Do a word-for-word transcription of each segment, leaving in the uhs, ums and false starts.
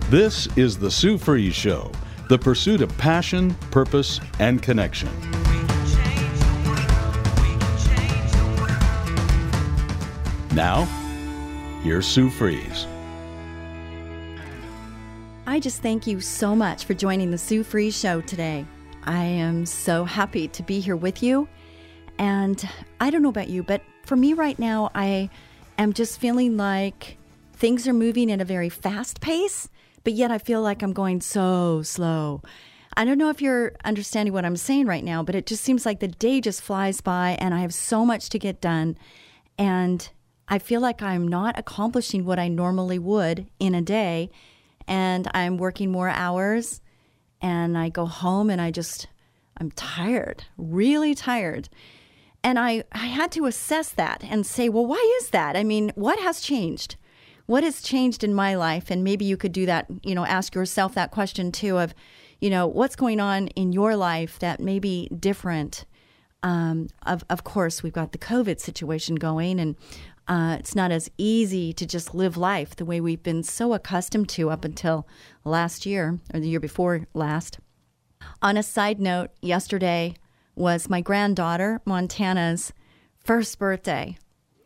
This is The Sue Fries Show, the pursuit of passion, purpose, and connection. Now, here's Sue Fries. I just thank you so much for joining The Sue Fries Show today. I am so happy to be here with you. And I don't know about you, but for me right now, I am just feeling like things are moving at a very fast pace, but yet I feel like I'm going so slow. I don't know if you're understanding what I'm saying right now, but it just seems like the day just flies by and I have so much to get done. And I feel like I'm not accomplishing what I normally would in a day. And I'm working more hours and I go home and I just, I'm tired, really tired. And I, I had to assess that and say, well, why is that? I mean, what has changed? What has changed in my life? And maybe you could do that, you know, ask yourself that question too of, you know, what's going on in your life that may be different? Um, of, of course, we've got the COVID situation going and uh, it's not as easy to just live life the way we've been so accustomed to up until last year or the year before last. On a side note, yesterday was my granddaughter, Montana's first birthday.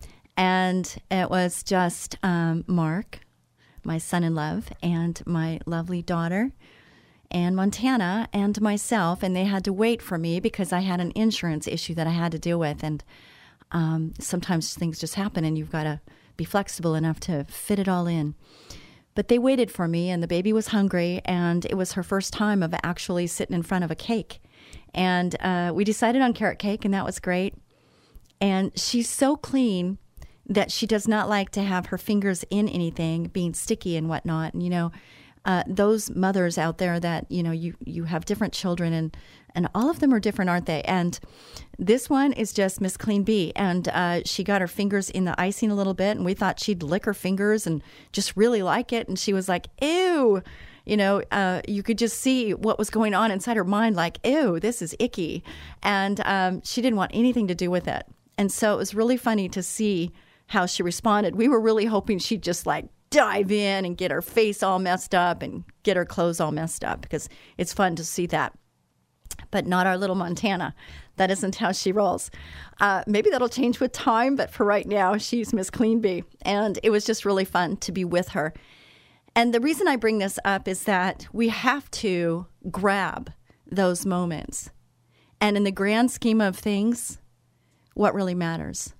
And it was just um, Mark, my son-in-law, and my lovely daughter, and Montana, and myself. And they had to wait for me because I had an insurance issue that I had to deal with. And um, sometimes things just happen, and you've got to be flexible enough to fit it all in. But they waited for me, and the baby was hungry, and it was her first time of actually sitting in front of a cake. And uh, we decided on carrot cake, and that was great. And she's so clean that she does not like to have her fingers in anything, being sticky and whatnot. And, you know, uh, those mothers out there that, you know, you, you have different children, and, and all of them are different, aren't they? And this one is just Miss Clean Bee. And uh, she got her fingers in the icing a little bit, and we thought she'd lick her fingers and just really like it. And she was like, ew. You know, uh, you could just see what was going on inside her mind, like, ew, this is icky. And um, she didn't want anything to do with it. And so it was really funny to see how she responded. We were really hoping she'd just like dive in and get her face all messed up and get her clothes all messed up, because it's fun to see that. But not our little Montana. That isn't how she rolls. Uh, maybe that'll change with time, but for right now, she's Miss Clean Bee. And it was just really fun to be with her. And the reason I bring this up is that we have to grab those moments. And in the grand scheme of things, what really matters?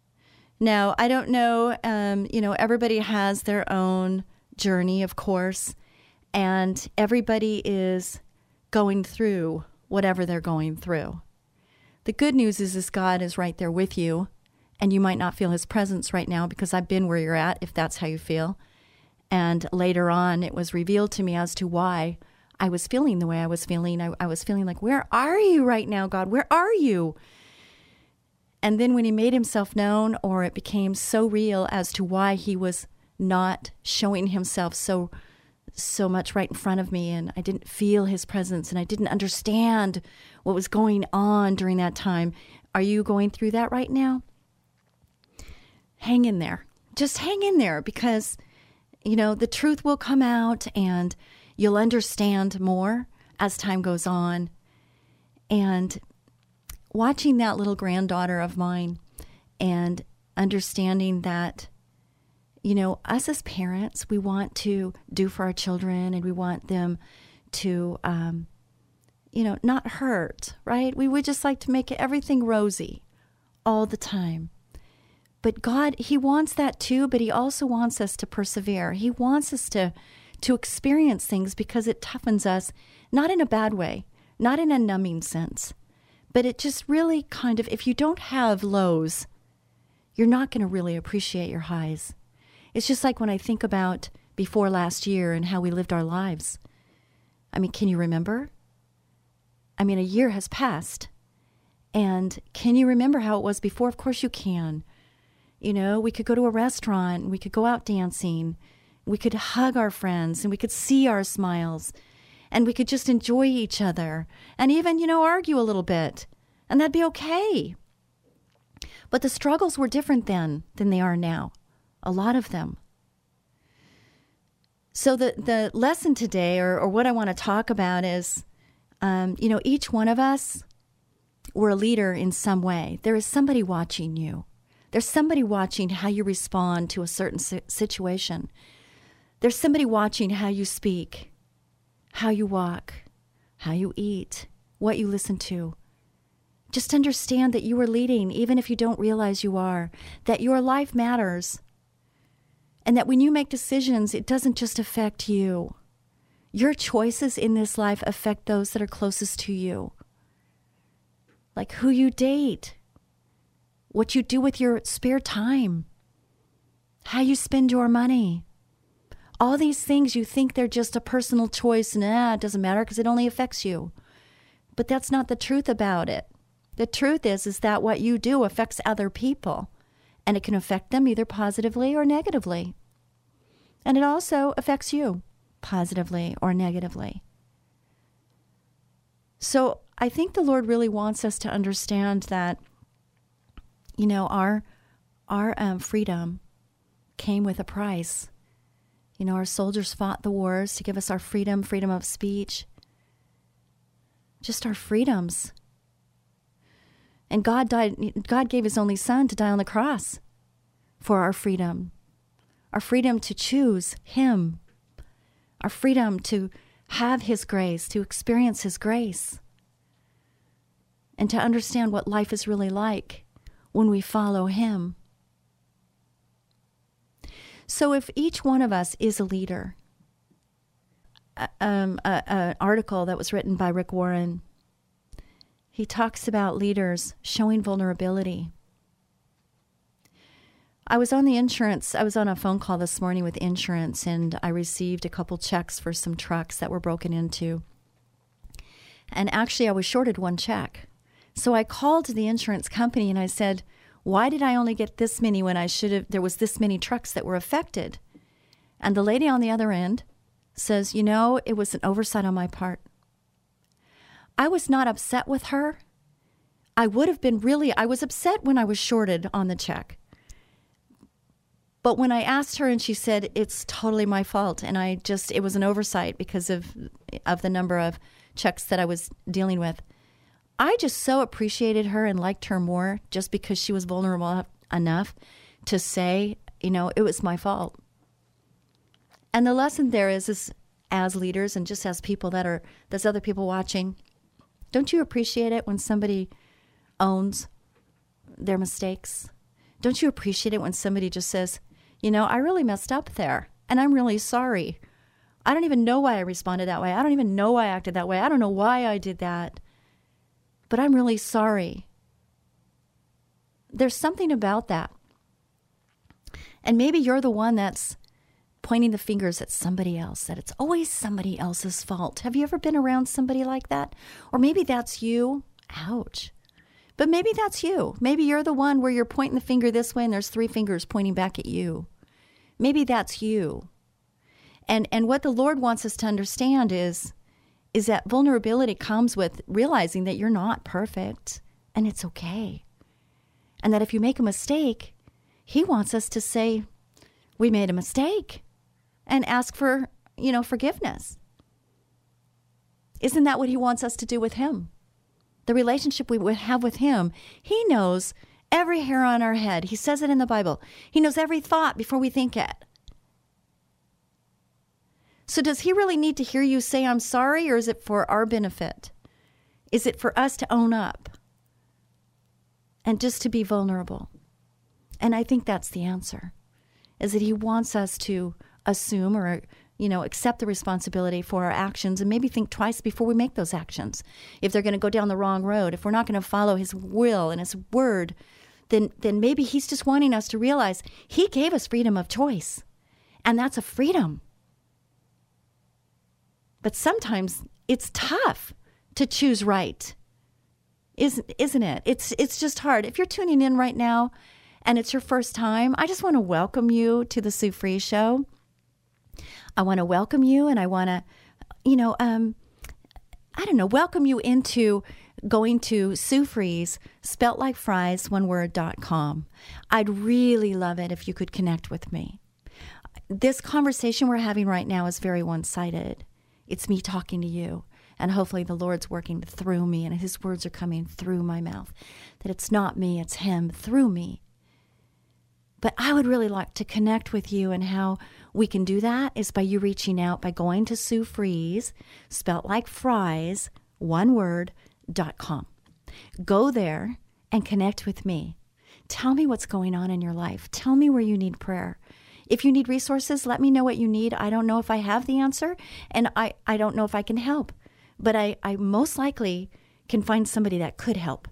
Now, I don't know, um, you know, everybody has their own journey, of course, and everybody is going through whatever they're going through. The good news is, is God is right there with you, and you might not feel his presence right now, because I've been where you're at, if that's how you feel. And later on, it was revealed to me as to why I was feeling the way I was feeling. I, I was feeling like, where are you right now, God? Where are you? And then when he made himself known, or it became so real as to why he was not showing himself so so much right in front of me, and I didn't feel his presence, and I didn't understand what was going on during that time. Are you going through that right now? Hang in there. Just hang in there, because, you know, the truth will come out, and you'll understand more as time goes on. And watching that little granddaughter of mine and understanding that, you know, us as parents, we want to do for our children, and we want them to, um, you know, not hurt, right? We would just like to make everything rosy all the time. But God, he wants that too, but he also wants us to persevere. He wants us to, to experience things, because it toughens us, not in a bad way, not in a numbing sense, but it just really kind of, if you don't have lows, you're not going to really appreciate your highs. It's just like when I think about before last year and how we lived our lives. I mean, can you remember? I mean, a year has passed. And can you remember how it was before? Of course you can. You know, we could go to a restaurant, we could go out dancing, we could hug our friends, and we could see our smiles, and we could just enjoy each other, and even, you know, argue a little bit, and that'd be okay. But the struggles were different then than they are now. A lot of them. So the, the lesson today, or, or what I want to talk about is, um, you know, each one of us, we're a leader in some way. There is somebody watching you. There's somebody watching how you respond to a certain situation. There's somebody watching how you speak, how you walk, how you eat, what you listen to. Just understand that you are leading, even if you don't realize you are, that your life matters. And that when you make decisions, it doesn't just affect you. Your choices in this life affect those that are closest to you. Like who you date, what you do with your spare time, how you spend your money. All these things, you think they're just a personal choice, and ah, it doesn't matter because it only affects you. But that's not the truth about it. The truth is, is that what you do affects other people. And it can affect them either positively or negatively. And it also affects you positively or negatively. So I think the Lord really wants us to understand that, you know, our our um, freedom came with a price. You know, our soldiers fought the wars to give us our freedom, freedom of speech, just our freedoms. And God died, God gave his only son to die on the cross for our freedom, our freedom to choose him, our freedom to have his grace, to experience his grace, and to understand what life is really like when we follow him. So if each one of us is a leader, um, an article that was written by Rick Warren, he talks about leaders showing vulnerability. I was on the insurance, I was on a phone call this morning with insurance, and I received a couple checks for some trucks that were broken into. And actually, I was shorted one check. So I called the insurance company and I said, why did I only get this many when I should have, there was this many trucks that were affected? And the lady on the other end says, you know, it was an oversight on my part. I was not upset with her. I would have been really, I was upset when I was shorted on the check. But when I asked her and she said, it's totally my fault. And I just, it was an oversight because of, of the number of checks that I was dealing with. I just so appreciated her and liked her more just because she was vulnerable enough to say, you know, it was my fault. And the lesson there is, is as leaders and just as people that are, there's other people watching, don't you appreciate it when somebody owns their mistakes? Don't you appreciate it when somebody just says, you know, I really messed up there and I'm really sorry. I don't even know why I responded that way. I don't even know why I acted that way. I don't know why I did that. But I'm really sorry. There's something about that. And maybe you're the one that's pointing the fingers at somebody else, that it's always somebody else's fault. Have you ever been around somebody like that? Or maybe that's you. Ouch. But maybe that's you. Maybe you're the one where you're pointing the finger this way and there's three fingers pointing back at you. Maybe that's you. And and what the Lord wants us to understand is, is that vulnerability comes with realizing that you're not perfect and it's okay. And that if you make a mistake, he wants us to say, we made a mistake and ask for, you know, forgiveness. Isn't that what he wants us to do with him? The relationship we would have with him, he knows every hair on our head. He says it in the Bible. He knows every thought before we think it. So does he really need to hear you say, I'm sorry, or is it for our benefit? Is it for us to own up and just to be vulnerable? And I think that's the answer, is that he wants us to assume or, you know, accept the responsibility for our actions and maybe think twice before we make those actions. If they're going to go down the wrong road, if we're not going to follow his will and his word, then, then maybe he's just wanting us to realize he gave us freedom of choice. And that's a freedom. But sometimes it's tough to choose right, isn't isn't it? It's it's just hard. If you're tuning in right now and it's your first time, I just want to welcome you to the Sue Fries Show. I want to welcome you, and I want to, you know, um, I don't know, welcome you into going to Sue Fries, spelt like fries, one word, dot com. I'd really love it if you could connect with me. this conversation we're having right now is very one-sided. It's me talking to you, and hopefully the Lord's working through me, and his words are coming through my mouth, that it's not me, it's him through me. But I would really like to connect with you, and how we can do that is by you reaching out by going to Sue Fries, spelt like fries, one word, dot com. Go there and connect with me. Tell me what's going on in your life. Tell me where you need prayer. If you need resources, let me know what you need. I don't know if I have the answer, and I, I don't know if I can help. But I, I most likely can find somebody that could help.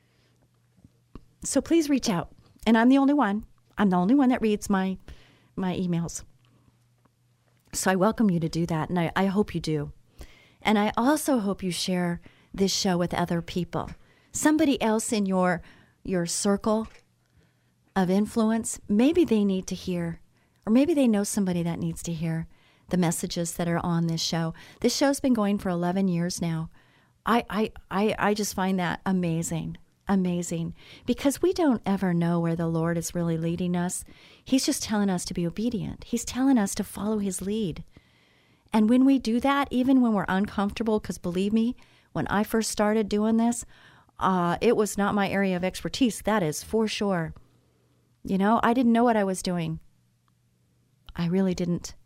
So please reach out. And I'm the only one. I'm the only one that reads my my emails. So I welcome you to do that, and I, I hope you do. And I also hope you share this show with other people. Somebody else in your your circle of influence, maybe they need to hear, or maybe they know somebody that needs to hear the messages that are on this show. This show's been going for eleven years now. I I I, I just find that amazing. Amazing, because we don't ever know where the Lord is really leading us. He's just telling us to be obedient. He's telling us to follow his lead. And when we do that, even when we're uncomfortable, because believe me, when I first started doing this, uh, it was not my area of expertise. That is for sure. You know, I didn't know what I was doing. I really didn't.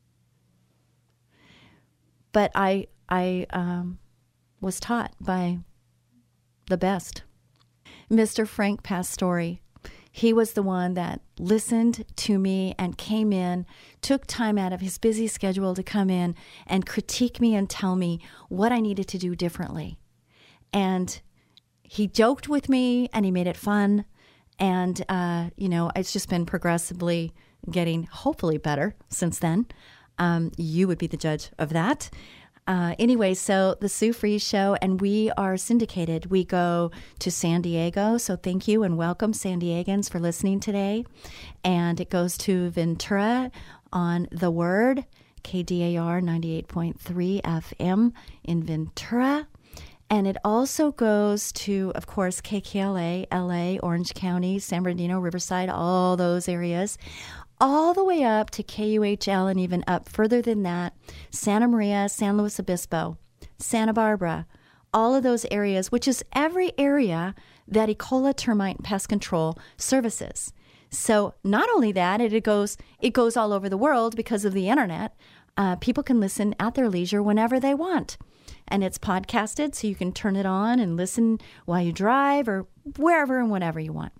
But I, I um, was taught by the best. Mister Frank Pastore, he was the one that listened to me and came in, took time out of his busy schedule to come in and critique me and tell me what I needed to do differently. And he joked with me and he made it fun. And, uh, you know, it's just been progressively getting hopefully better since then. Um, you would be the judge of that. Uh, anyway, so the Sue Fries Show, and we are syndicated. We go to San Diego, so thank you and welcome, San Diegans, for listening today. And it goes to Ventura on The Word, K D A R ninety-eight point three F M in Ventura. And it also goes to, of course, K K L A, L A, Orange County, San Bernardino, Riverside, all those areas, all the way up to K U H L, and even up further than that, Santa Maria, San Luis Obispo, Santa Barbara, all of those areas, which is every area that Ecola Termite and Pest Control services. So not only that, it goes it goes all over the world because of the internet. Uh, people can listen at their leisure whenever they want. And it's podcasted, so you can turn it on and listen while you drive or wherever and whenever you want.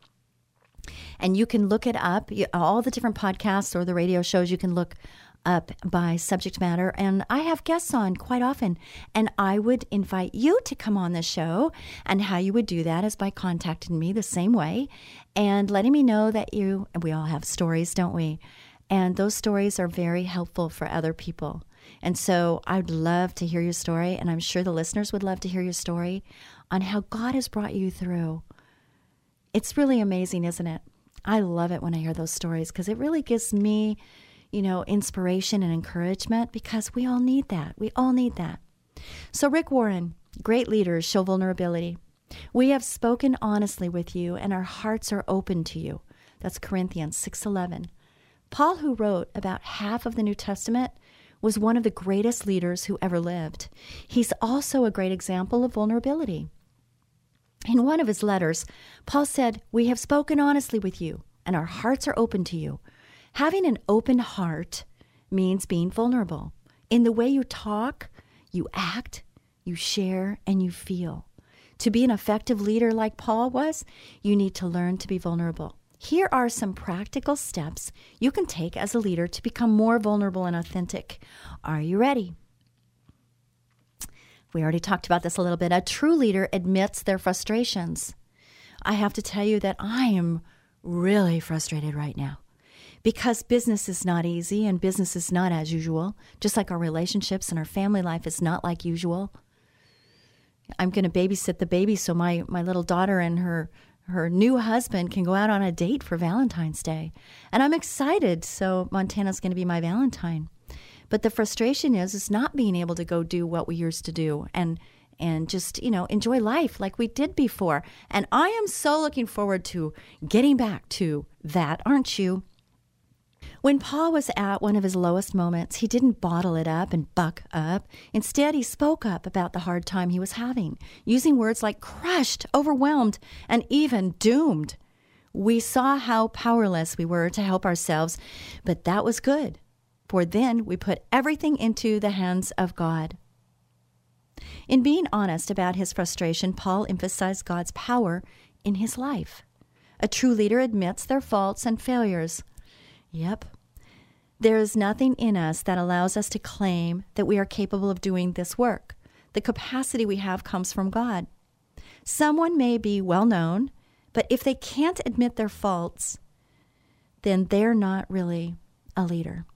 And you can look it up, all the different podcasts or the radio shows you can look up by subject matter. And I have guests on quite often. And I would invite you to come on the show. And how you would do that is by contacting me the same way and letting me know that you, and we all have stories, don't we? And those stories are very helpful for other people. And so I'd love to hear your story. And I'm sure the listeners would love to hear your story on how God has brought you through. It's really amazing, isn't it? I love it when I hear those stories because it really gives me, you know, inspiration and encouragement because we all need that. We all need that. So Rick Warren, great leaders show vulnerability. We have spoken honestly with you and our hearts are open to you. That's Corinthians six eleven. Paul, who wrote about half of the New Testament, was one of the greatest leaders who ever lived. He's also a great example of vulnerability. In one of his letters, Paul said, "We have spoken honestly with you, and our hearts are open to you." Having an open heart means being vulnerable. In the way you talk, you act, you share, and you feel. To be an effective leader like Paul was, you need to learn to be vulnerable. Here are some practical steps you can take as a leader to become more vulnerable and authentic. Are you ready? We already talked about this a little bit. A true leader admits their frustrations. I have to tell you that I am really frustrated right now because business is not easy and business is not as usual, just like our relationships and our family life is not like usual. I'm going to babysit the baby so my, my little daughter and her her new husband can go out on a date for Valentine's Day. And I'm excited, so Montana's going to be my Valentine. But the frustration is, is not being able to go do what we used to do and and just, you know, enjoy life like we did before. And I am so looking forward to getting back to that, aren't you? When Paul was at one of his lowest moments, he didn't bottle it up and buck up. Instead, he spoke up about the hard time he was having, using words like crushed, overwhelmed, and even doomed. We saw how powerless we were to help ourselves, but that was good, for then we put everything into the hands of God. In being honest about his frustration, Paul emphasized God's power in his life. A true leader admits their faults and failures. Yep. There is nothing in us that allows us to claim that we are capable of doing this work. The capacity we have comes from God. Someone may be well known, but if they can't admit their faults, then they're not really a leader.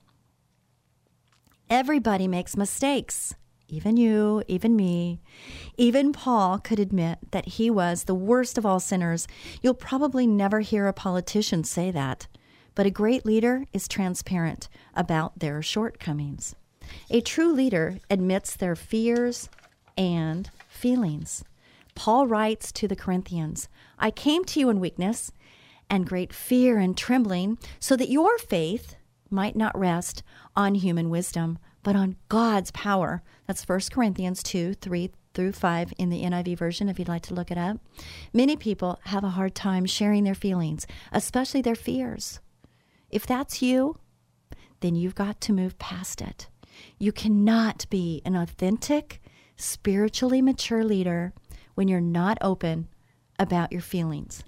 Everybody makes mistakes. Even you, even me. Even Paul could admit that he was the worst of all sinners. You'll probably never hear a politician say that. But a great leader is transparent about their shortcomings. A true leader admits their fears and feelings. Paul writes to the Corinthians, I came to you in weakness and great fear and trembling, so that your faith might not rest on human wisdom, but on God's power. That's First Corinthians two, three through five in the N I V version, if you'd like to look it up. Many people have a hard time sharing their feelings, especially their fears. If that's you, then you've got to move past it. You cannot be an authentic, spiritually mature leader when you're not open about your feelings.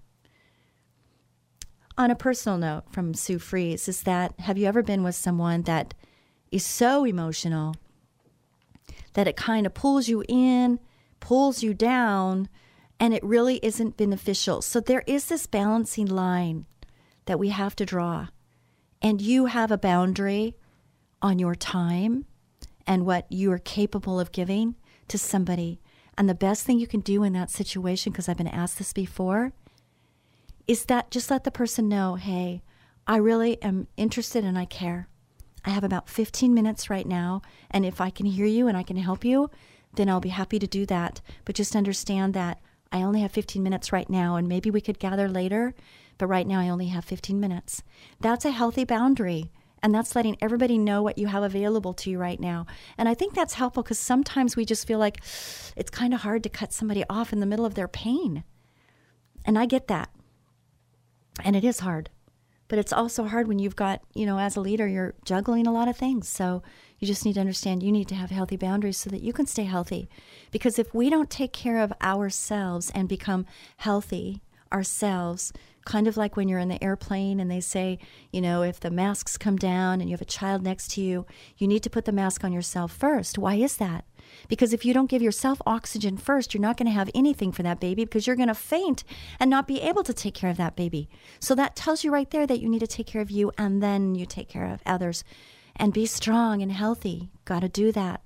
On a personal note from Sue Fries is that, have you ever been with someone that is so emotional that it kind of pulls you in, pulls you down, and it really isn't beneficial? So there is this balancing line that we have to draw. And you have a boundary on your time and what you are capable of giving to somebody. And the best thing you can do in that situation, because I've been asked this before, is that just let the person know, hey, I really am interested and I care. I have about fifteen minutes right now, and if I can hear you and I can help you, then I'll be happy to do that. But just understand that I only have fifteen minutes right now, and maybe we could gather later, but right now I only have fifteen minutes. That's a healthy boundary, and that's letting everybody know what you have available to you right now. And I think that's helpful because sometimes we just feel like it's kind of hard to cut somebody off in the middle of their pain. And I get that. And it is hard. But it's also hard when you've got, you know, as a leader, you're juggling a lot of things. So you just need to understand you need to have healthy boundaries so that you can stay healthy. Because if we don't take care of ourselves and become healthy ourselves, kind of like when you're in the airplane and they say, you know, if the masks come down and you have a child next to you, you need to put the mask on yourself first. Why is that? Because if you don't give yourself oxygen first, you're not going to have anything for that baby because you're going to faint and not be able to take care of that baby. So that tells you right there that you need to take care of you and then you take care of others. And be strong and healthy. Got to do that.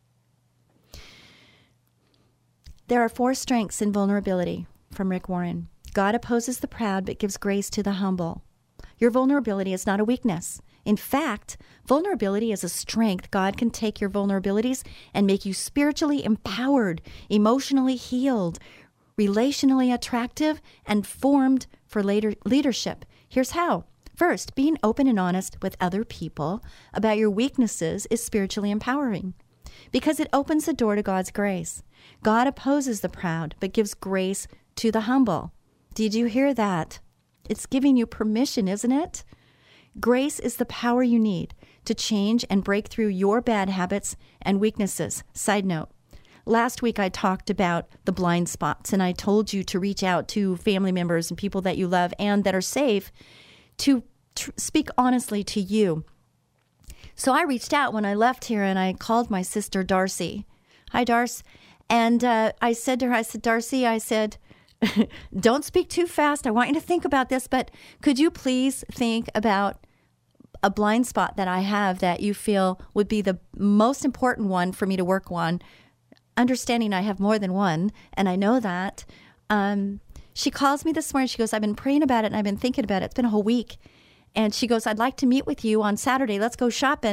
There are four strengths in vulnerability from Rick Warren. God opposes the proud but gives grace to the humble. Your vulnerability is not a weakness. In fact, vulnerability is a strength. God can take your vulnerabilities and make you spiritually empowered, emotionally healed, relationally attractive, and formed for later leadership. Here's how. First, being open and honest with other people about your weaknesses is spiritually empowering because it opens the door to God's grace. God opposes the proud but gives grace to the humble. Did you hear that? It's giving you permission, isn't it? Grace is the power you need to change and break through your bad habits and weaknesses. Side note, last week I talked about the blind spots, and I told you to reach out to family members and people that you love and that are safe to tr- speak honestly to you. So I reached out when I left here, and I called my sister, Darcy. Hi, Darcy. And uh, I said to her, I said, Darcy, I said, don't speak too fast. I want you to think about this, but could you please think about a blind spot that I have that you feel would be the most important one for me to work on, understanding I have more than one, and I know that. Um, she calls me this morning. She goes, I've been praying about it, and I've been thinking about it. It's been a whole week. And she goes, I'd like to meet with you on Saturday. Let's go shopping.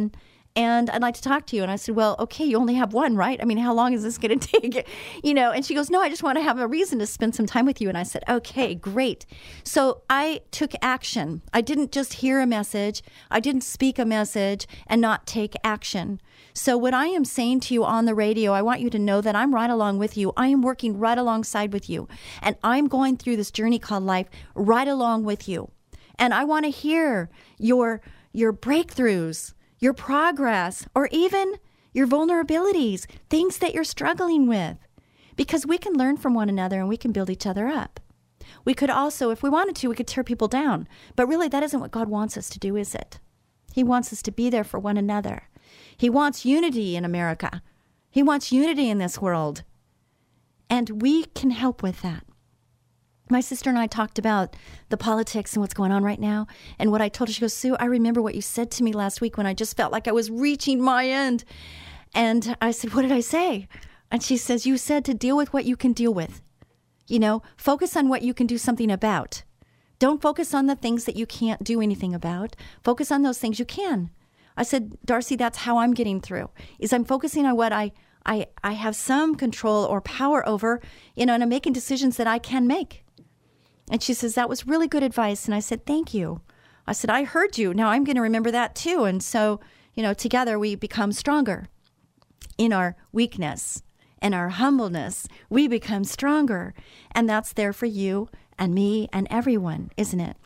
and I'd like to talk to you. And I said, well, okay, you only have one, right? I mean, how long is this going to take? You know, and she goes, no, I just want to have a reason to spend some time with you. And I said, okay, great. So I took action. I didn't just hear a message. I didn't speak a message and not take action. So what I am saying to you on the radio, I want you to know that I'm right along with you. I am working right alongside with you. And I'm going through this journey called life right along with you. And I want to hear your your breakthroughs, your progress, or even your vulnerabilities, things that you're struggling with. Because we can learn from one another and we can build each other up. We could also, if we wanted to, we could tear people down. But really, that isn't what God wants us to do, is it? He wants us to be there for one another. He wants unity in America. He wants unity in this world. And we can help with that. My sister and I talked about the politics and what's going on right now. And what I told her, she goes, Sue, I remember what you said to me last week when I just felt like I was reaching my end. And I said, what did I say? And she says, you said to deal with what you can deal with. You know, focus on what you can do something about. Don't focus on the things that you can't do anything about. Focus on those things you can. I said, Darcy, that's how I'm getting through, is I'm focusing on what I, I, I have some control or power over, you know, and I'm making decisions that I can make. And she says, that was really good advice. And I said, thank you. I said, I heard you. Now I'm going to remember that too. And so, you know, together we become stronger in our weakness and our humbleness. We become stronger. And that's there for you and me and everyone, isn't it?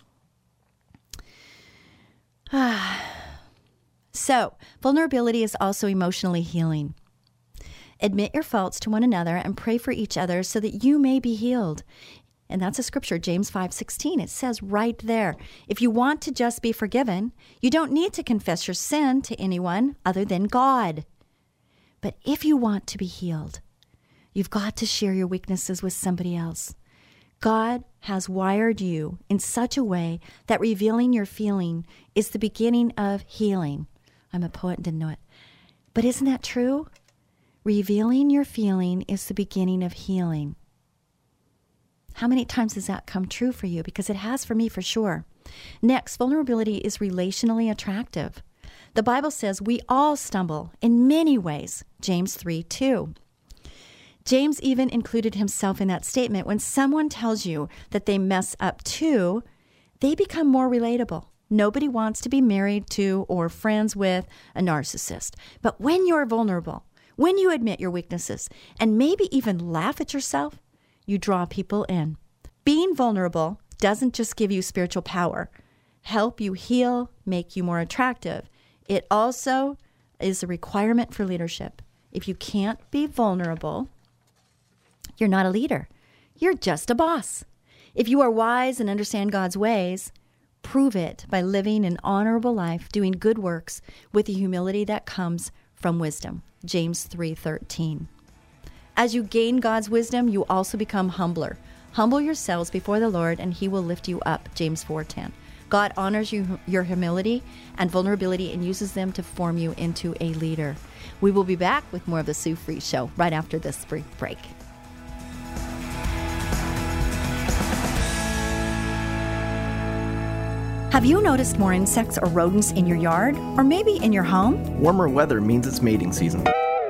Ah. So, vulnerability is also emotionally healing. Admit your faults to one another and pray for each other so that you may be healed. And that's a scripture, James five sixteen. It says right there, if you want to just be forgiven, you don't need to confess your sin to anyone other than God. But if you want to be healed, you've got to share your weaknesses with somebody else. God has wired you in such a way that revealing your feeling is the beginning of healing. I'm a poet and didn't know it. But isn't that true? Revealing your feeling is the beginning of healing. How many times has that come true for you? Because it has for me, for sure. Next, vulnerability is relationally attractive. The Bible says we all stumble in many ways, James three two. James even included himself in that statement. When someone tells you that they mess up too, they become more relatable. Nobody wants to be married to or friends with a narcissist. But when you're vulnerable, when you admit your weaknesses, and maybe even laugh at yourself, you draw people in. Being vulnerable doesn't just give you spiritual power, help you heal, make you more attractive. It also is a requirement for leadership. If you can't be vulnerable, you're not a leader. You're just a boss. If you are wise and understand God's ways, prove it by living an honorable life, doing good works with the humility that comes from wisdom. James three thirteen. As you gain God's wisdom, you also become humbler. Humble yourselves before the Lord, and he will lift you up. James four ten. God honors you, your humility and vulnerability and uses them to form you into a leader. We will be back with more of the Sue Fries Show right after this brief break. Have you noticed more insects or rodents in your yard, or maybe in your home? Warmer weather means it's mating season.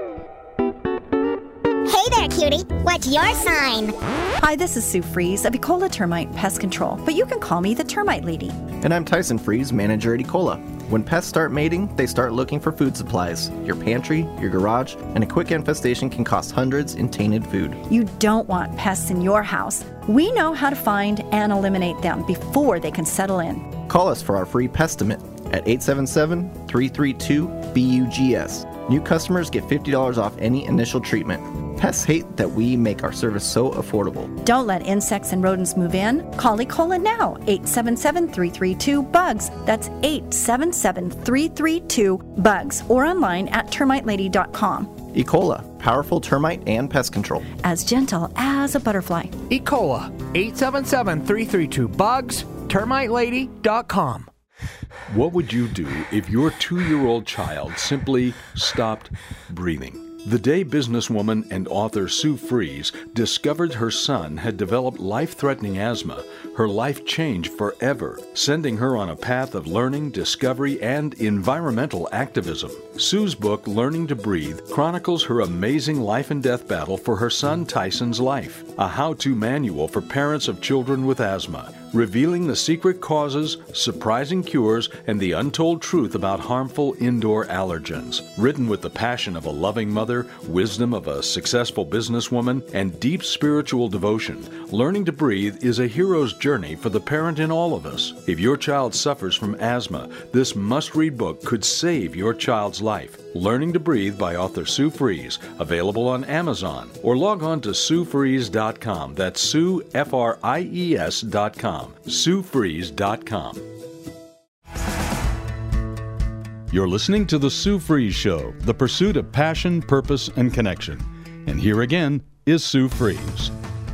Hey there, cutie. What's your sign? Hi, this is Sue Fries of Ecola Termite Pest Control, but you can call me the Termite Lady. And I'm Tyson Fries, manager at Ecola. When pests start mating, they start looking for food supplies. Your pantry, your garage, and a quick infestation can cost hundreds in tainted food. You don't want pests in your house. We know how to find and eliminate them before they can settle in. Call us for our free Pestimate at eight seven seven, three three two, B U G S. New customers get fifty dollars off any initial treatment. Pests hate that we make our service so affordable. Don't let insects and rodents move in. Call Ecola now, eight seven seven, three three two, B U G S. That's eight seven seven, three three two, B U G S, or online at termite lady dot com. Ecola, powerful termite and pest control. As gentle as a butterfly. Ecola, eight seven seven, three three two, B U G S, termite lady dot com. What would you do if your two-year-old child simply stopped breathing? The day businesswoman and author Sue Fries discovered her son had developed life-threatening asthma, her life changed forever, sending her on a path of learning, discovery, and environmental activism. Sue's book, Learning to Breathe, chronicles her amazing life and death battle for her son Tyson's life, a how-to manual for parents of children with asthma, revealing the secret causes, surprising cures, and the untold truth about harmful indoor allergens. Written with the passion of a loving mother, wisdom of a successful businesswoman, and deep spiritual devotion, Learning to Breathe is a hero's journey for the parent in all of us. If your child suffers from asthma, this must-read book could save your child's life. Learning to Breathe by author Sue Fries, available on Amazon, or log on to sue fries dot com. That's Sue, F R I E S dot com. sue fries dot com. You're listening to The Sue Fries Show, the pursuit of passion, purpose, and connection. And here again is Sue Fries.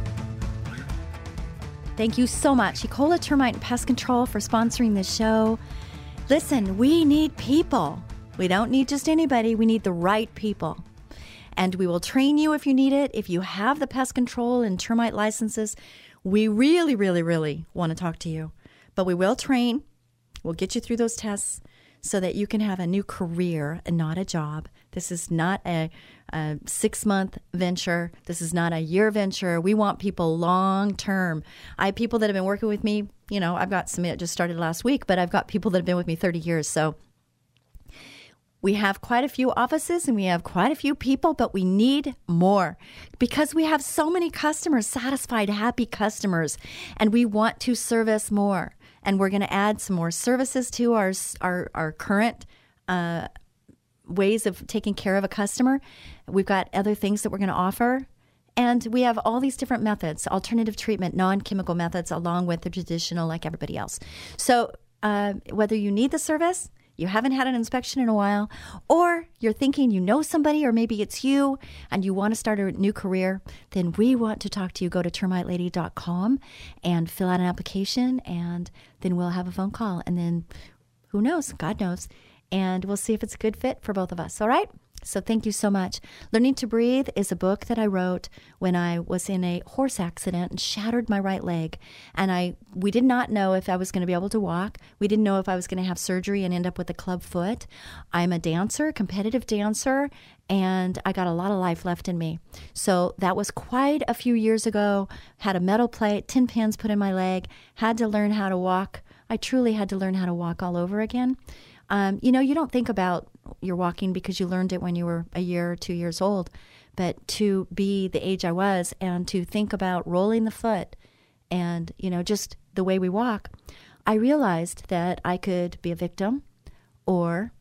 Thank you so much, Ecola Termite and Pest Control, for sponsoring this show. Listen, we need people. We don't need just anybody. We need the right people. And we will train you if you need it. If you have the pest control and termite licenses, we really, really, really want to talk to you. But we will train. We'll get you through those tests so that you can have a new career and not a job. This is not a, a six-month venture. This is not a year venture. We want people long-term. I have people that have been working with me. You know, I've got some that just started last week, but I've got people that have been with me thirty years. So we have quite a few offices and we have quite a few people, but we need more because we have so many customers, satisfied, happy customers, and we want to service more. And we're going to add some more services to our our, our current uh, ways of taking care of a customer. We've got other things that we're going to offer. And we have all these different methods, alternative treatment, non-chemical methods, along with the traditional like everybody else. So uh, whether you need the service, you haven't had an inspection in a while, or you're thinking you know somebody, or maybe it's you and you want to start a new career, then we want to talk to you. Go to termite lady dot com and fill out an application, and then we'll have a phone call. And then who knows? God knows. And we'll see if it's a good fit for both of us. All right? So thank you so much. Learning to Breathe is a book that I wrote when I was in a horse accident and shattered my right leg. And I we did not know if I was going to be able to walk. We didn't know if I was going to have surgery and end up with a club foot. I'm a dancer, competitive dancer, and I got a lot of life left in me. So that was quite a few years ago. Had a metal plate, tin pins put in my leg, had to learn how to walk. I truly had to learn how to walk all over again. Um, you know, you don't think about your walking because you learned it when you were a year or two years old, but to be the age I was and to think about rolling the foot and, you know, just the way we walk, I realized that I could be a victim or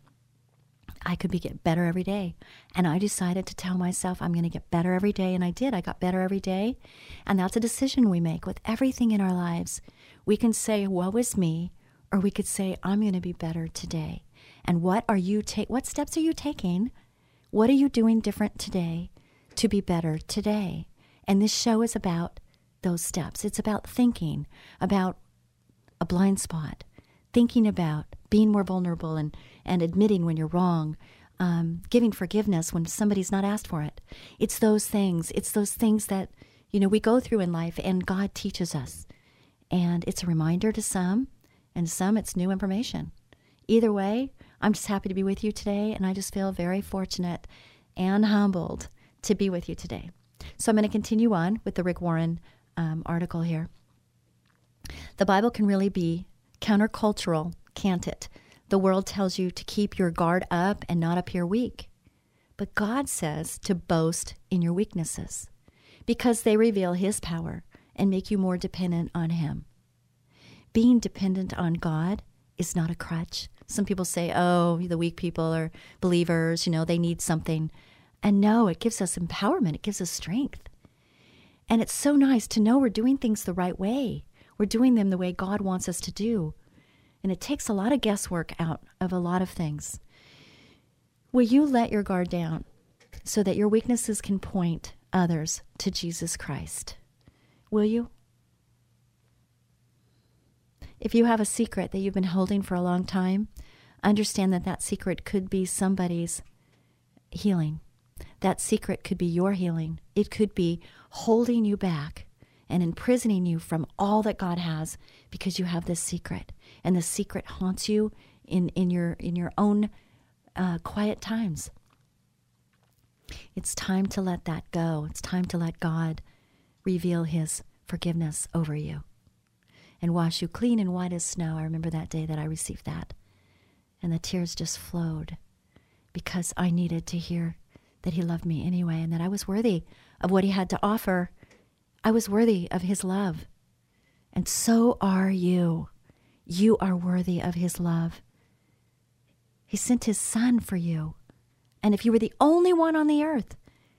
I could be get better every day. And I decided to tell myself I'm going to get better every day. And I did. I got better every day. And that's a decision we make with everything in our lives. We can say, woe is me, or we could say, I'm going to be better today. And what are you take? What steps are you taking? What are you doing different today to be better today? And this show is about those steps. It's about thinking about a blind spot, thinking about being more vulnerable and, and admitting when you're wrong, um, giving forgiveness when somebody's not asked for it. It's those things. It's those things that, you know, we go through in life and God teaches us. And it's a reminder to some, and some it's new information. Either way, I'm just happy to be with you today, and I just feel very fortunate and humbled to be with you today. So I'm going to continue on with the Rick Warren um, article here. The Bible can really be countercultural, can't it? The world tells you to keep your guard up and not appear weak. But God says to boast in your weaknesses because they reveal His power and make you more dependent on Him. Being dependent on God is not a crutch. Some people say, oh, the weak people are believers, you know, they need something. And no, it gives us empowerment. It gives us strength. And it's so nice to know we're doing things the right way. We're doing them the way God wants us to do. And it takes a lot of guesswork out of a lot of things. Will you let your guard down so that your weaknesses can point others to Jesus Christ? Will you? If you have a secret that you've been holding for a long time, understand that that secret could be somebody's healing. That secret could be your healing. It could be holding you back and imprisoning you from all that God has because you have this secret. And the secret haunts you in, in your in your own uh, quiet times. It's time to let that go. It's time to let God reveal his forgiveness over you and wash you clean and white as snow. I remember that day that I received that. And the tears just flowed because I needed to hear that he loved me anyway and that I was worthy of what he had to offer. I was worthy of his love. And so are you. You are worthy of his love. He sent his son for you. And if you were the only one on the earth,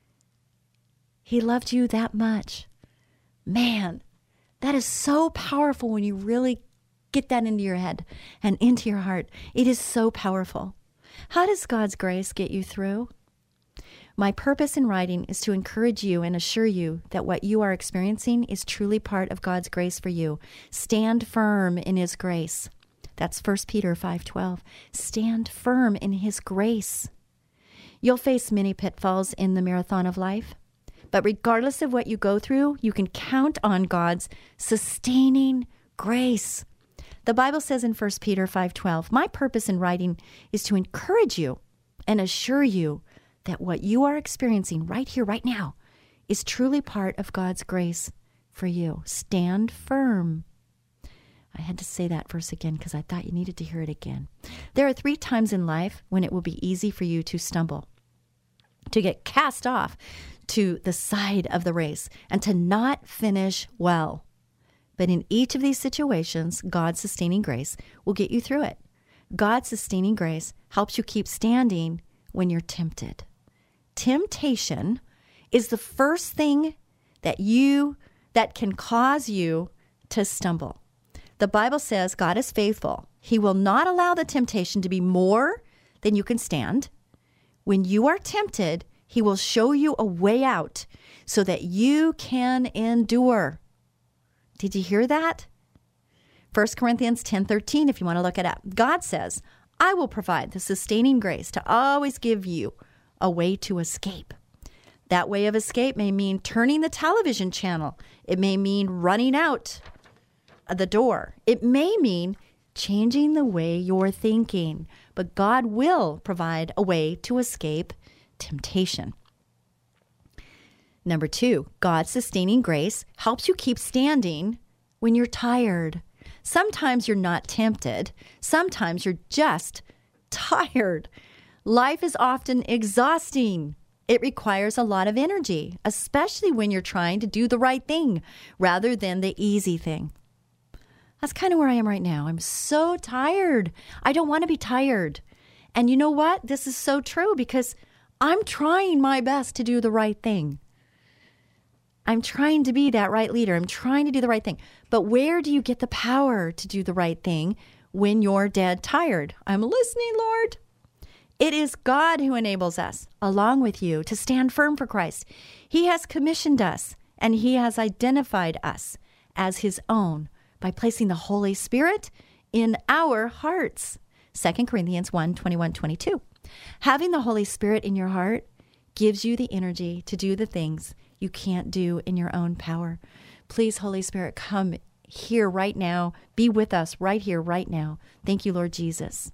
he loved you that much. Man, that is so powerful when you really get that into your head and into your heart. It is so powerful. How does God's grace get you through? My purpose in writing is to encourage you and assure you that what you are experiencing is truly part of God's grace for you. Stand firm in his grace. That's First Peter five twelve. Stand firm in his grace. You'll face many pitfalls in the marathon of life, but regardless of what you go through, you can count on God's sustaining grace. The Bible says in First Peter five twelve, my purpose in writing is to encourage you and assure you that what you are experiencing right here, right now, is truly part of God's grace for you. Stand firm. I had to say that verse again because I thought you needed to hear it again. There are three times in life when it will be easy for you to stumble, to get cast off to the side of the race, and to not finish well. But in each of these situations, God's sustaining grace will get you through it. God's sustaining grace helps you keep standing when you're tempted. Temptation is the first thing that you that can cause you to stumble. The Bible says God is faithful. He will not allow the temptation to be more than you can stand. When you are tempted, he will show you a way out so that you can endure. Did you hear that? First Corinthians ten thirteen, if you want to look it up. God says, I will provide the sustaining grace to always give you a way to escape. That way of escape may mean turning the television channel. It may mean running out the door. It may mean changing the way you're thinking. But God will provide a way to escape temptation. Number two, God's sustaining grace helps you keep standing when you're tired. Sometimes you're not tempted. Sometimes you're just tired. Life is often exhausting. It requires a lot of energy, especially when you're trying to do the right thing rather than the easy thing. That's kind of where I am right now. I'm so tired. I don't want to be tired. And you know what? This is so true because I'm trying my best to do the right thing. I'm trying to be that right leader. I'm trying to do the right thing. But where do you get the power to do the right thing when you're dead tired? I'm listening, Lord. It is God who enables us, along with you, to stand firm for Christ. He has commissioned us, and he has identified us as his own by placing the Holy Spirit in our hearts. Second Corinthians one, twenty-one, twenty-two. Having the Holy Spirit in your heart gives you the energy to do the things you can't do in your own power. Please, Holy Spirit, come here right now. Be with us right here, right now. Thank you, Lord Jesus.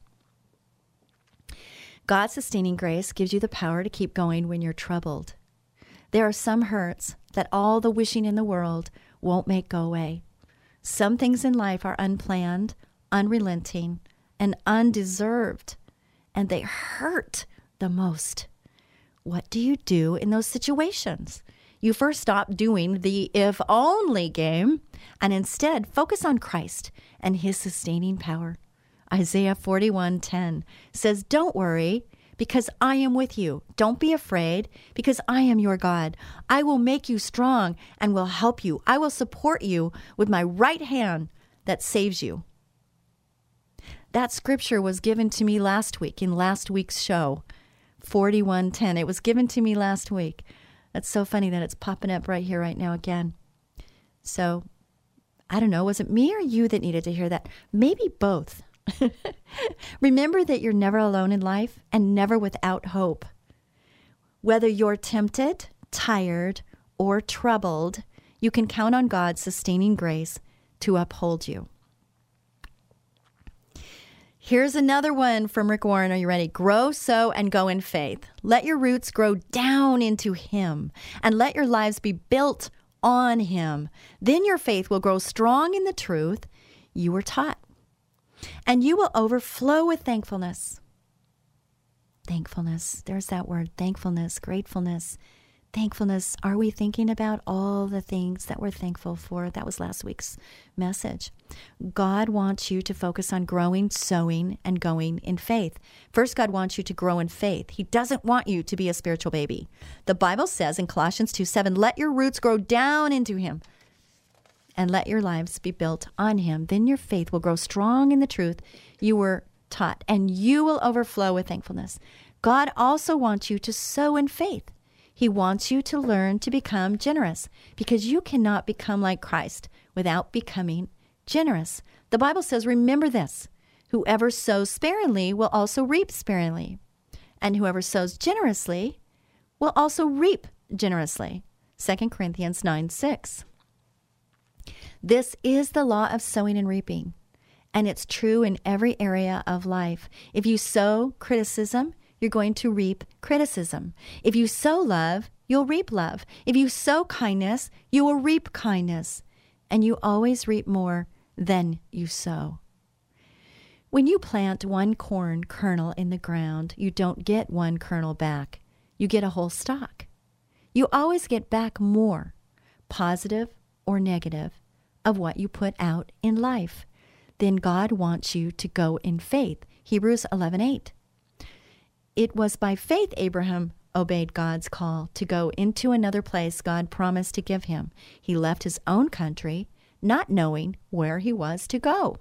God's sustaining grace gives you the power to keep going when you're troubled. There are some hurts that all the wishing in the world won't make go away. Some things in life are unplanned, unrelenting, and undeserved, and they hurt the most. What do you do in those situations? You first stop doing the if only game and instead focus on Christ and his sustaining power. Isaiah forty-one ten says, don't worry because I am with you. Don't be afraid because I am your God. I will make you strong and will help you. I will support you with my right hand that saves you. That scripture was given to me last week in last week's show, forty-one ten. It was given to me last week. That's so funny that it's popping up right here, right now again. So, I don't know, was it me or you that needed to hear that? Maybe both. Remember that you're never alone in life and never without hope. Whether you're tempted, tired, or troubled, you can count on God's sustaining grace to uphold you. Here's another one from Rick Warren. Are you ready? Grow, sow, and go in faith. Let your roots grow down into Him, and let your lives be built on Him. Then your faith will grow strong in the truth you were taught, and you will overflow with thankfulness. Thankfulness. There's that word, thankfulness, gratefulness. Thankfulness. Are we thinking about all the things that we're thankful for? That was last week's message. God wants you to focus on growing, sowing, and going in faith. First, God wants you to grow in faith. He doesn't want you to be a spiritual baby. The Bible says in Colossians two seven, let your roots grow down into Him and let your lives be built on Him. Then your faith will grow strong in the truth you were taught, and you will overflow with thankfulness. God also wants you to sow in faith. He wants you to learn to become generous, because you cannot become like Christ without becoming generous. The Bible says, remember this, whoever sows sparingly will also reap sparingly, and whoever sows generously will also reap generously. Second Corinthians nine six. This is the law of sowing and reaping, and it's true in every area of life. If you sow criticism, you're going to reap criticism. If you sow love, you'll reap love. If you sow kindness, you will reap kindness. And you always reap more than you sow. When you plant one corn kernel in the ground, you don't get one kernel back. You get a whole stalk. You always get back more, positive or negative, of what you put out in life. Then God wants you to go in faith. Hebrews eleven eight. It was by faith Abraham obeyed God's call to go into another place God promised to give him. He left his own country, not knowing where he was to go.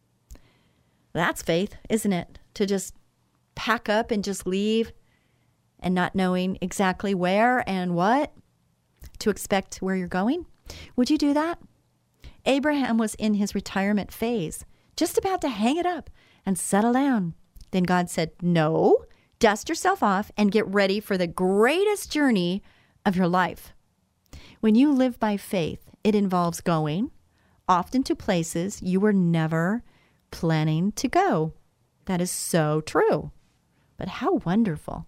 That's faith, isn't it? To just pack up and just leave and not knowing exactly where and what to expect where you're going. Would you do that? Abraham was in his retirement phase, just about to hang it up and settle down. Then God said, no, dust yourself off and get ready for the greatest journey of your life. When you live by faith, it involves going, often to places you were never planning to go. That is so true. But how wonderful.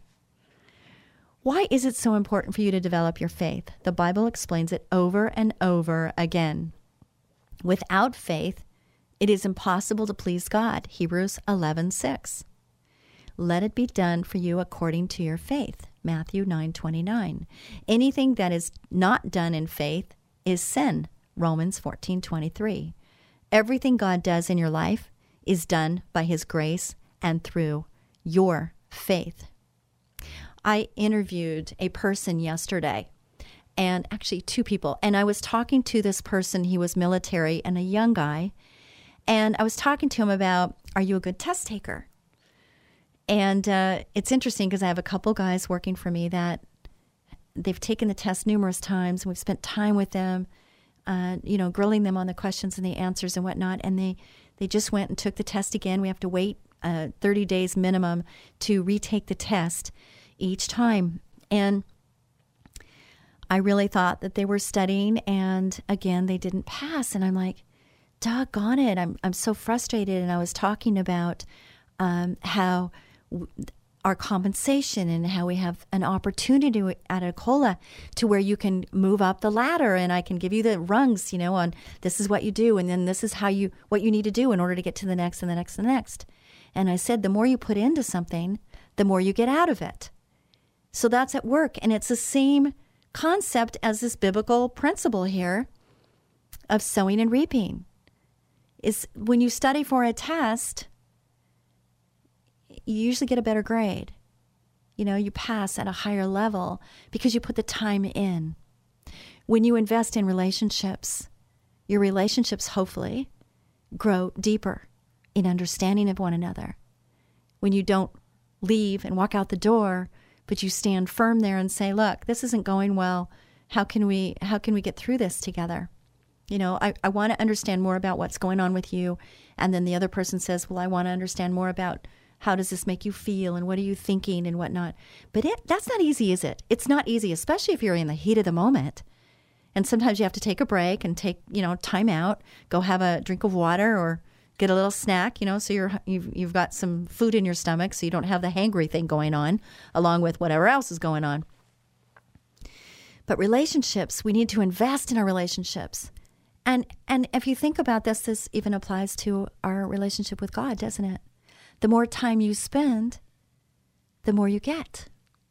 Why is it so important for you to develop your faith? The Bible explains it over and over again. Without faith, it is impossible to please God. Hebrews eleven six. Let it be done for you according to your faith. Matthew nine twenty-nine. Anything that is not done in faith is sin. Romans fourteen twenty-three. Everything God does in your life is done by His grace and through your faith. I interviewed a person yesterday, and actually two people, and I was talking to this person. He was military and a young guy, and I was talking to him about, are you a good test taker? And uh, it's interesting because I have a couple guys working for me that they've taken the test numerous times, and we've spent time with them, uh, you know, grilling them on the questions and the answers and whatnot, and they, they just went and took the test again. We have to wait uh, thirty days minimum to retake the test each time. And I really thought that they were studying, and again, they didn't pass. And I'm like, doggone it, I'm I'm so frustrated. And I was talking about um, how w- our compensation and how we have an opportunity at Ecola to where you can move up the ladder, and I can give you the rungs, you know, on this is what you do, and then this is how you what you need to do in order to get to the next and the next and the next. And I said, the more you put into something, the more you get out of it. So that's at work, and it's the same concept as this biblical principle here of sowing and reaping. Is when you study for a test, you usually get a better grade. You know, you pass at a higher level because you put the time in. When you invest in relationships, your relationships hopefully grow deeper in understanding of one another. When you don't leave and walk out the door, but you stand firm there and say, look, this isn't going well. How can we how can we get through this together? You know, I, I want to understand more about what's going on with you. And then the other person says, well, I want to understand more about how does this make you feel and what are you thinking and whatnot. But it, that's not easy, is it? It's not easy, especially if you're in the heat of the moment. And sometimes you have to take a break and take, you know, time out, go have a drink of water or get a little snack, you know, so you're, you've, you've got some food in your stomach so you don't have the hangry thing going on along with whatever else is going on. But relationships, we need to invest in our relationships. And and if you think about this, this even applies to our relationship with God, doesn't it? The more time you spend, the more you get.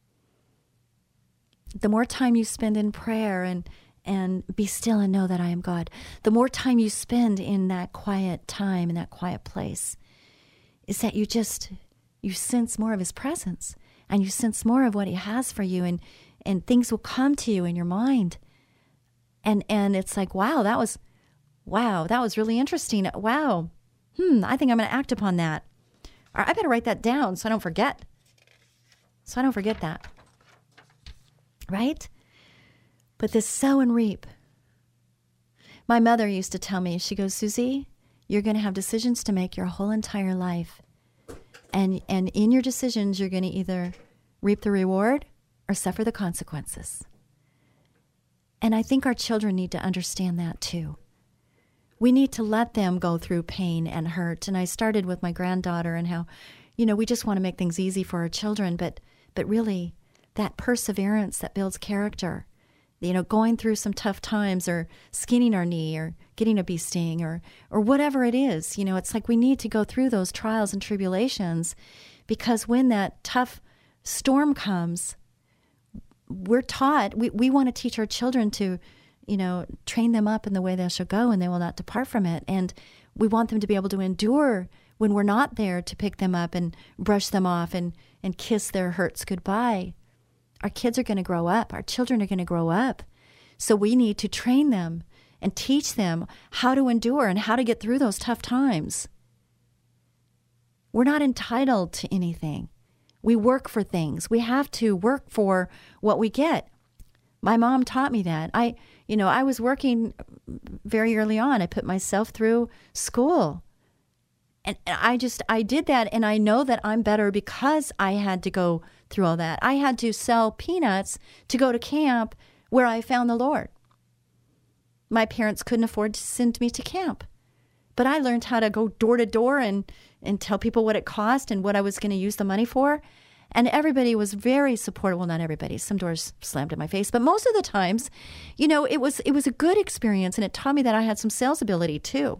The more time you spend in prayer and and be still and know that I am God. The more time you spend in that quiet time, in that quiet place, is that you just, you sense more of his presence and you sense more of what he has for you, and, and things will come to you in your mind. And and it's like, wow, that was, wow, that was really interesting. Wow. Hmm, I think I'm going to act upon that. Or I better write that down so I don't forget. So I don't forget that. Right? But this sow and reap. My mother used to tell me, she goes, Susie, you're going to have decisions to make your whole entire life. And and in your decisions, you're going to either reap the reward or suffer the consequences. And I think our children need to understand that too. We need to let them go through pain and hurt. And I started with my granddaughter and how, you know, we just want to make things easy for our children. But but really, that perseverance that builds character, you know, going through some tough times or skinning our knee or getting a bee sting or or whatever it is, you know, it's like we need to go through those trials and tribulations, because when that tough storm comes, we're taught, we, we want to teach our children to, you know, train them up in the way they shall go and they will not depart from it. And we want them to be able to endure when we're not there to pick them up and brush them off and, and kiss their hurts goodbye. Our kids are going to grow up. Our children are going to grow up. So we need to train them and teach them how to endure and how to get through those tough times. We're not entitled to anything. We work for things. We have to work for what we get. My mom taught me that. I, you know, I was working very early on. I put myself through school. And I just, I did that, and I know that I'm better because I had to go through all that. I had to sell peanuts to go to camp where I found the Lord. My parents couldn't afford to send me to camp. But I learned how to go door to door and, and tell people what it cost and what I was going to use the money for. And everybody was very supportive. Well, not everybody. Some doors slammed in my face. But most of the times, you know, it was it was a good experience, and it taught me that I had some sales ability too.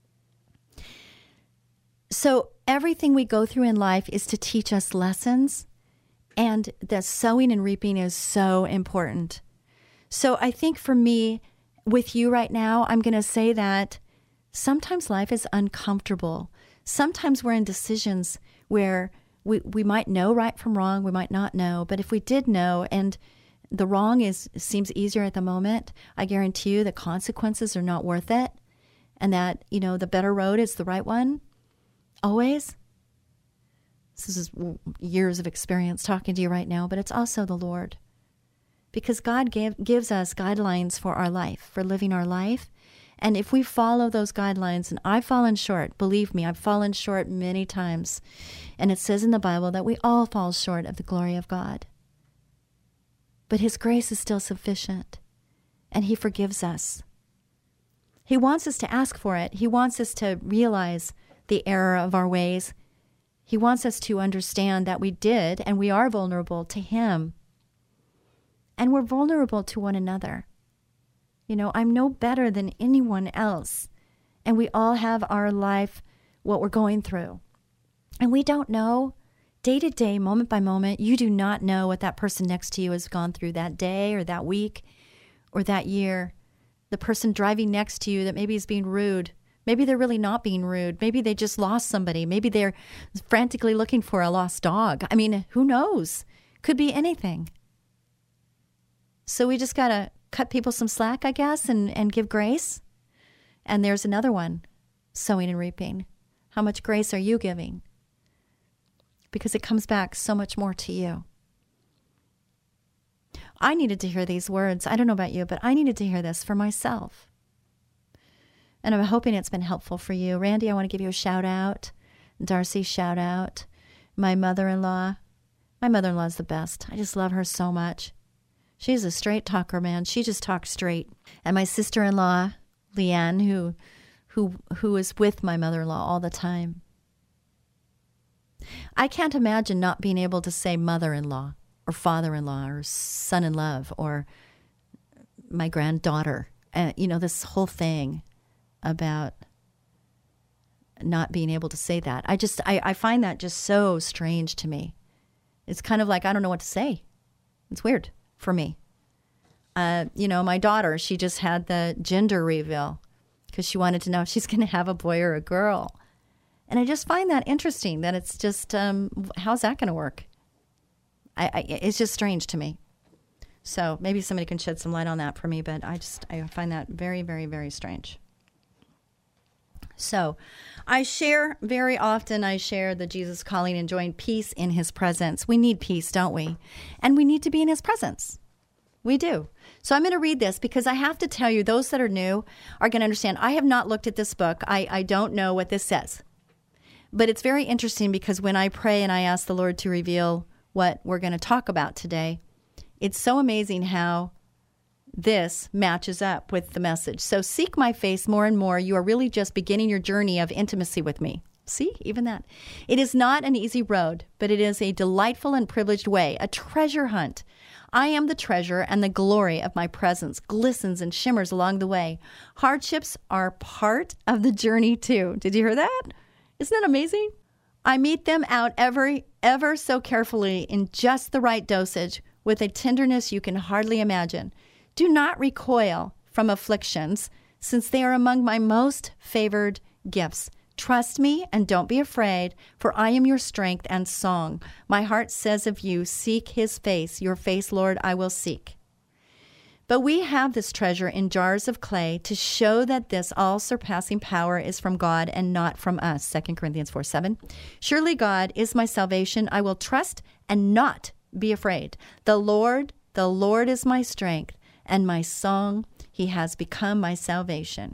So everything we go through in life is to teach us lessons, and the sowing and reaping is so important. So I think for me, with you right now, I'm going to say that sometimes life is uncomfortable. Sometimes we're in decisions where we, we might know right from wrong, we might not know, but if we did know and the wrong is seems easier at the moment, I guarantee you the consequences are not worth it, and that, you know, the better road is the right one. Always. This is years of experience talking to you right now, but it's also the Lord. Because God gave, gives us guidelines for our life, for living our life. And if we follow those guidelines, and I've fallen short, believe me, I've fallen short many times. And it says in the Bible that we all fall short of the glory of God. But His grace is still sufficient, and He forgives us. He wants us to ask for it. He wants us to realize the error of our ways. He wants us to understand that we did, and we are vulnerable to Him. And we're vulnerable to one another. You know, I'm no better than anyone else. And we all have our life, what we're going through. And we don't know, day to day, moment by moment, you do not know what that person next to you has gone through that day or that week or that year. The person driving next to you that maybe is being rude. Maybe they're really not being rude. Maybe they just lost somebody. Maybe they're frantically looking for a lost dog. I mean, who knows? Could be anything. So we just got to cut people some slack, I guess, and, and give grace. And there's another one, sowing and reaping. How much grace are you giving? Because it comes back so much more to you. I needed to hear these words. I don't know about you, but I needed to hear this for myself. And I'm hoping it's been helpful for you. Randy, I want to give you a shout out. Darcy, shout out. my mother-in-law, my mother-in-law is the best. I just love her so much. She's a straight talker, man. She just talks straight. And my sister-in-law, Leanne, who who who is with my mother-in-law all the time. I can't imagine not being able to say mother-in-law or father-in-law or son-in-love or my granddaughter. Uh, you know, this whole thing about not being able to say that. I just, I, I find that just so strange to me. It's kind of like, I don't know what to say. It's weird for me. Uh, you know, my daughter, she just had the gender reveal because she wanted to know if she's going to have a boy or a girl. And I just find that interesting that it's just, um, how's that going to work? I, I, it's just strange to me. So maybe somebody can shed some light on that for me, but I just, I find that very, very, very strange. So I share very often, I share the Jesus calling, enjoying peace in his presence. We need peace, don't we? And we need to be in his presence. We do. So I'm going to read this because I have to tell you, those that are new are going to understand. I have not looked at this book. I, I don't know what this says. But it's very interesting because when I pray and I ask the Lord to reveal what we're going to talk about today, it's so amazing how this matches up with the message. So seek my face more and more. You are really just beginning your journey of intimacy with me. See, even that. It is not an easy road, but it is a delightful and privileged way, a treasure hunt. I am the treasure, and the glory of my presence glistens and shimmers along the way. Hardships are part of the journey too. Did you hear that? Isn't that amazing? I meet them out every, ever so carefully in just the right dosage with a tenderness you can hardly imagine. Do not recoil from afflictions, since they are among my most favored gifts. Trust me and don't be afraid, for I am your strength and song. My heart says of you, seek his face. Your face, Lord, I will seek. But we have this treasure in jars of clay to show that this all-surpassing power is from God and not from us. Second Corinthians four seven. Surely God is my salvation. I will trust and not be afraid. The Lord, the Lord is my strength and my song. He has become my salvation.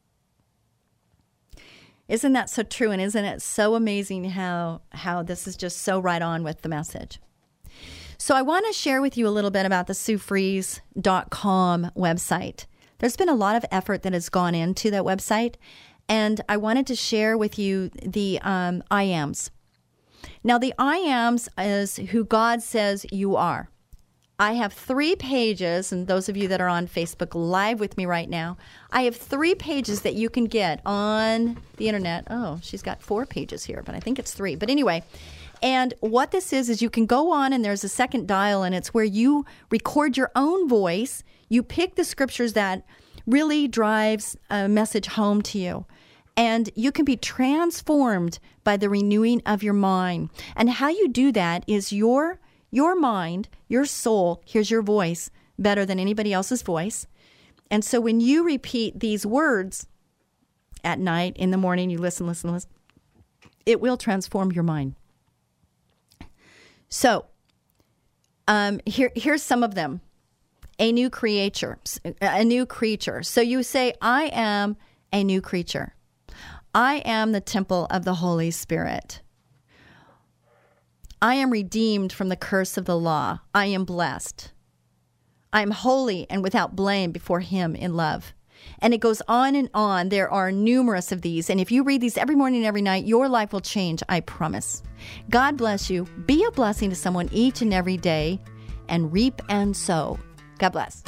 Isn't that so true? And isn't it so amazing how, how this is just so right on with the message? So I want to share with you a little bit about the Sue Fries dot com website. There's been a lot of effort that has gone into that website, and I wanted to share with you the um, I ams. Now, the I ams is who God says you are. I have three pages, and those of you that are on Facebook Live with me right now, I have three pages that you can get on the internet. Oh, she's got four pages here, but I think it's three. But anyway, and what this is, is you can go on and there's a second dial, and it's where you record your own voice. You pick the scriptures that really drives a message home to you. And you can be transformed by the renewing of your mind. And how you do that is your Your mind, your soul, hears your voice better than anybody else's voice. And so when you repeat these words at night, in the morning, you listen, listen, listen, it will transform your mind. So um, here, here's some of them. A new creature, a new creature. So you say, I am a new creature. I am the temple of the Holy Spirit. I am redeemed from the curse of the law. I am blessed. I am holy and without blame before him in love. And it goes on and on. There are numerous of these. And if you read these every morning and every night, your life will change, I promise. God bless you. Be a blessing to someone each and every day, and reap and sow. God bless.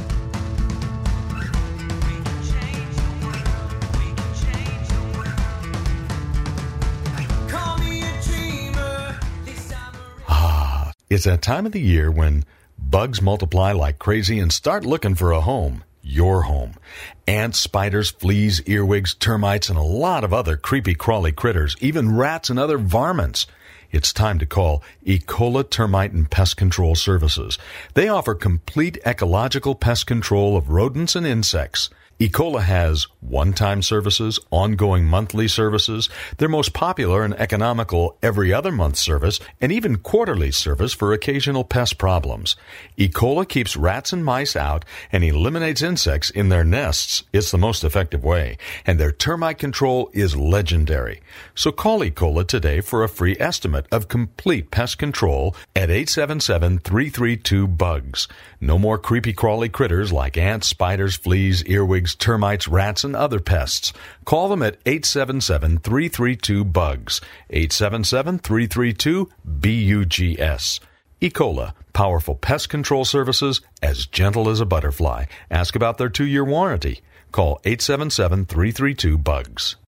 It's that time of the year when bugs multiply like crazy and start looking for a home, your home. Ants, spiders, fleas, earwigs, termites, and a lot of other creepy crawly critters, even rats and other varmints. It's time to call Ecola Termite and Pest Control Services. They offer complete ecological pest control of rodents and insects. Ecola has one-time services, ongoing monthly services, their most popular and economical every other month service, and even quarterly service for occasional pest problems. Ecola keeps rats and mice out and eliminates insects in their nests. It's the most effective way, and their termite control is legendary. So call Ecola today for a free estimate of complete pest control at eight seven seven, three three two, bugs. No more creepy crawly critters like ants, spiders, fleas, earwigs, termites, rats, and other pests. Call them at eight seven seven, three three two, bugs. eight seven seven, three three two, B U G S. Ecola, powerful pest control services as gentle as a butterfly. Ask about their two-year warranty. Call eight seven seven, three three two, bugs.